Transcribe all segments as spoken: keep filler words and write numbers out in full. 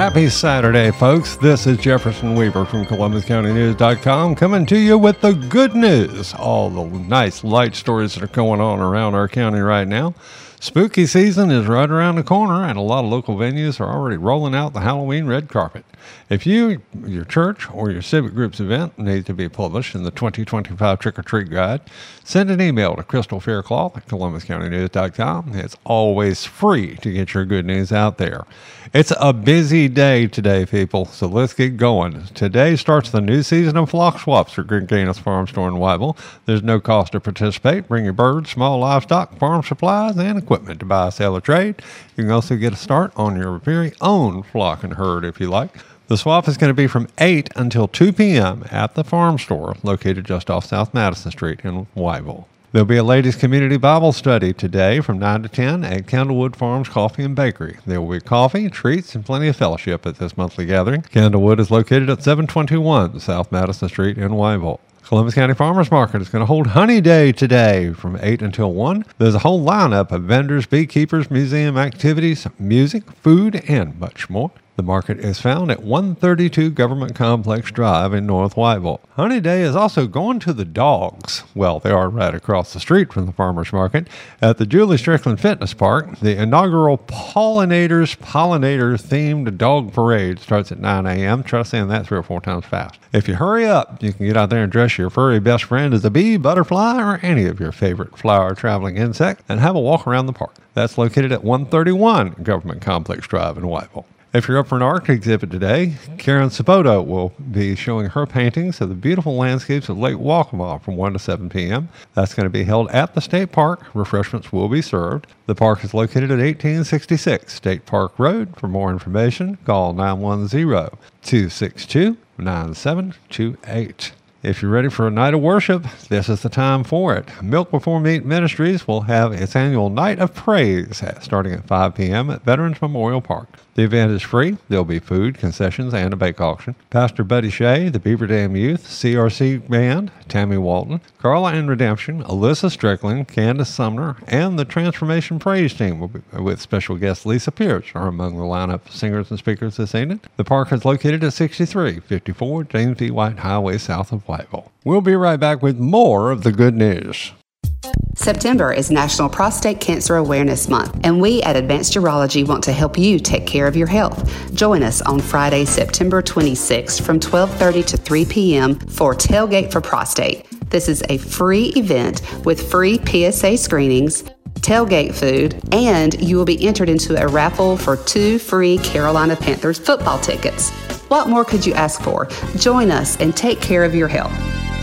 Happy Saturday, folks. This is Jefferson Weaver from Columbus County News dot com coming to you with the good news. All the nice light stories that are going on around our county right now. Spooky season is right around the corner, and a lot of local venues are already rolling out the Halloween red carpet. If you, your church, or your civic group's event needs to be published in the twenty twenty-five Trick-or-Treat Guide, send an email to Crystal Faircloth at Columbus County News dot com. It's always free to get your good news out there. It's a busy day today, people, so let's get going. Today starts the new season of flock swaps for Green Gaines Farm Store in Whiteville. There's no cost to participate. Bring your birds, small livestock, farm supplies, and equipment to buy, sell, or trade. You can also get a start on your very own flock and herd if you like. The swap is going to be from eight until two p.m. at the farm store located just off South Madison Street in Whiteville. There'll be a ladies' community Bible study today from nine to ten at Candlewood Farms Coffee and Bakery. There will be coffee, treats, and plenty of fellowship at this monthly gathering. Candlewood is located at seven twenty-one South Madison Street in Whiteville. Columbus County Farmers Market is going to hold Honey Day today from eight until one. There's a whole lineup of vendors, beekeepers, museum activities, music, food, and much more. The market is found at one thirty-two Government Complex Drive in North Whiteville. Honey Day is also going to the dogs. Well, they are right across the street from the farmers market at the Julie Strickland Fitness Park. The inaugural Pollinators Pollinator themed dog parade starts at nine a.m. Try saying that three or four times fast. If you hurry up, you can get out there and dress your furry best friend as a bee, butterfly, or any of your favorite flower traveling insect and have a walk around the park. That's located at one thirty-one Government Complex Drive in Whiteville. If you're up for an art exhibit today, Karen Sapoto will be showing her paintings of the beautiful landscapes of Lake Waccamaw from one to seven p.m. That's going to be held at the State Park. Refreshments will be served. The park is located at eighteen sixty-six State Park Road. For more information, call nine one zero, two six two, nine seven two eight. If you're ready for a night of worship, this is the time for it. Milk Before Meat Ministries will have its annual Night of Praise starting at five p.m. at Veterans Memorial Park. The event is free. There'll be food, concessions, and a bake auction. Pastor Buddy Shea, the Beaver Dam Youth, C R C Band, Tammy Walton, Carla and Redemption, Alyssa Strickland, Candace Sumner, and the Transformation Praise Team will be, with special guest Lisa Pierce are among the lineup of singers and speakers this evening. The park is located at sixty-three fifty-four James D. White Highway south of Whiteville. We'll be right back with more of the good news. September is National Prostate Cancer Awareness Month, and we at Advanced Urology want to help you take care of your health. Join us on Friday, September twenty-sixth from twelve thirty to three p.m. for Tailgate for Prostate. This is a free event with free P S A screenings, tailgate food, and you will be entered into a raffle for two free Carolina Panthers football tickets. What more could you ask for? Join us and take care of your health.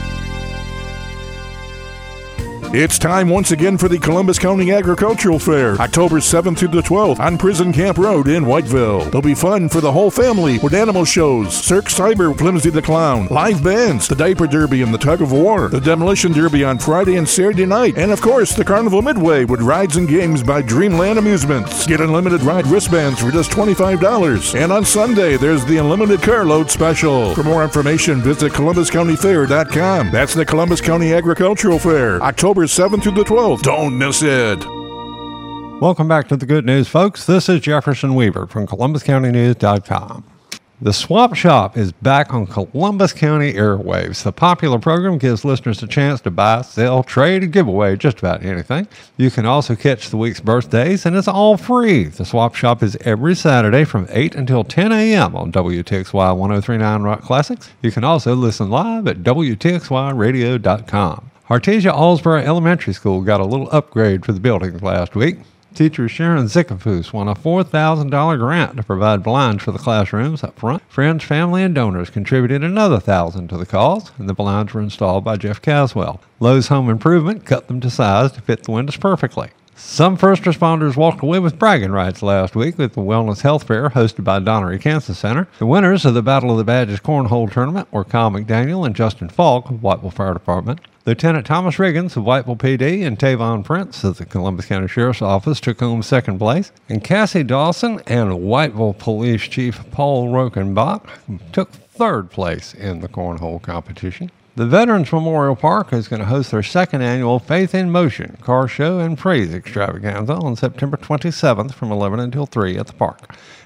It's time once again for the Columbus County Agricultural Fair, October seventh through the twelfth on Prison Camp Road in Whiteville. It'll be fun for the whole family with animal shows, Cirque Cyber, Flimsy the Clown, live bands, the Diaper Derby and the Tug of War, the Demolition Derby on Friday and Saturday night, and of course the Carnival Midway with rides and games by Dreamland Amusements. Get unlimited ride wristbands for just twenty-five dollars. And on Sunday, there's the Unlimited Carload Special. For more information, visit Columbus County Fair dot com. That's the Columbus County Agricultural Fair, October seventh through the twelfth. Don't miss it. Welcome back to the good news, folks. This is Jefferson Weaver from Columbus County News dot com. The Swap Shop is back on Columbus County Airwaves. The popular program gives listeners a chance to buy, sell, trade, and give away just about anything. You can also catch the week's birthdays, and it's all free. The Swap Shop is every Saturday from eight until ten a.m. on W T X Y one oh three point nine Rock Classics. You can also listen live at W T X Y radio dot com. Artesia Allsboro Elementary School got a little upgrade for the buildings last week. Teacher Sharon Zickafus won a four thousand dollars grant to provide blinds for the classrooms up front. Friends, family, and donors contributed another one thousand dollars to the cause, and the blinds were installed by Jeff Caswell. Lowe's Home Improvement cut them to size to fit the windows perfectly. Some first responders walked away with bragging rights last week with the Wellness Health Fair hosted by Donnery Cancer Center. The winners of the Battle of the Badges Cornhole Tournament were Kyle McDaniel and Justin Falk of Whiteville Fire Department. Lieutenant Thomas Riggins of Whiteville P D and Tavon Prince of the Columbus County Sheriff's Office took home second place. And Cassie Dawson and Whiteville Police Chief Paul Rokenbach took third place in the cornhole competition. The Veterans Memorial Park is going to host their second annual Faith in Motion car show and praise extravaganza on September twenty-seventh from eleven until three at the park.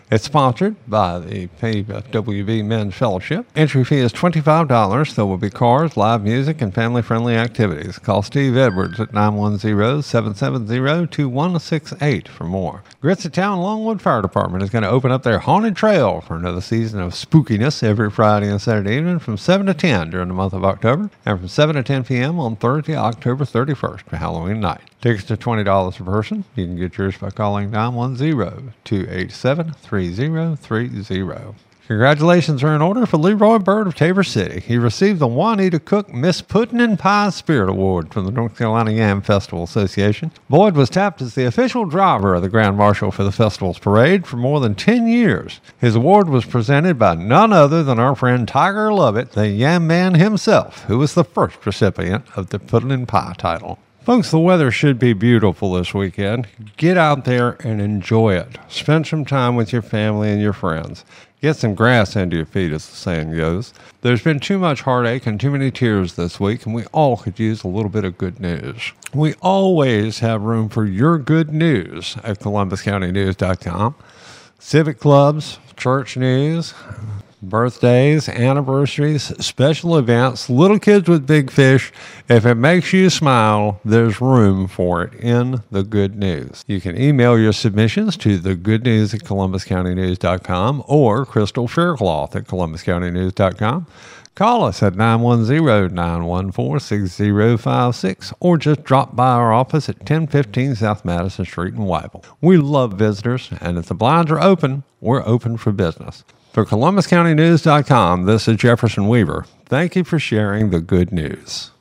It's sponsored by the P W B Men's Fellowship. Entry fee is twenty-five dollars. There will be cars, live music, and family-friendly activities. Call Steve Edwards at nine one zero, seven seven zero, two one six eight for more. Grizzlytown Longwood Fire Department is going to open up their Haunted Trail for another season of spookiness every Friday and Saturday evening from seven to ten during the month of October, and from seven to ten p.m. on Thursday, October thirty-first for Halloween night. Tickets are twenty dollars per person. You can get yours by calling nine one zero, two eight seven, three zero three zero. Congratulations are in order for Leroy Bird of Tabor City. He received the Juanita Cook Miss Puddin' and Pie Spirit Award from the North Carolina Yam Festival Association. Boyd was tapped as the official driver of the Grand Marshal for the festival's parade for more than ten years. His award was presented by none other than our friend Tiger Lovett, the Yam Man himself, who was the first recipient of the Puddin' and Pie title. Folks, the weather should be beautiful this weekend. Get out there and enjoy it. Spend some time with your family and your friends. Get some grass under your feet, as the saying goes. There's been too much heartache and too many tears this week, and we all could use a little bit of good news. We always have room for your good news at Columbus County News dot com. Civic clubs, church news, birthdays, anniversaries, special events, little kids with big fish. If it makes you smile, there's room for it in the good news. You can email your submissions to the good news at Columbus County News dot com or Crystal Faircloth at Columbus County News dot com. Call us at nine one zero, nine one four, six zero five six or just drop by our office at ten fifteen South Madison Street in Wyville. We love visitors, and if the blinds are open, we're open for business. For Columbus County News dot com, this is Jefferson Weaver. Thank you for sharing the good news.